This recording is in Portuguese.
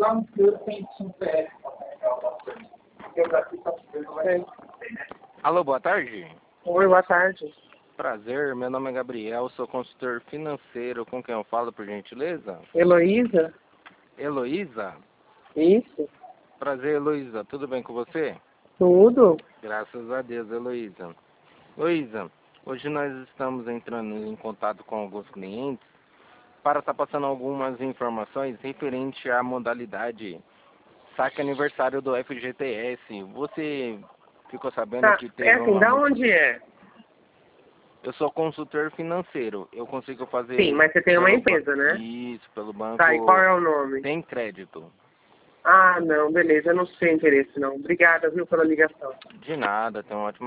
Alô, boa tarde. Oi, boa tarde. Prazer, meu nome é Gabriel, sou consultor financeiro. Com quem eu falo, por gentileza? Heloísa? Heloísa? Isso? Prazer, Heloísa. Tudo bem com você? Tudo? Graças a Deus, Heloísa. Heloísa, hoje nós estamos entrando em contato com alguns clientes para estar passando algumas informações referente à modalidade saque aniversário do FGTS. Você ficou sabendo Tá, que é teve assim, uma... da onde é? Eu sou consultor financeiro. Eu consigo fazer... Sim, mas você tem uma empresa, né? Isso, pelo banco... Tá, e qual é o nome? Tem crédito. Ah, não, beleza, eu não sei interesse não. Obrigada, viu, pela ligação. De nada, tem um ótimo...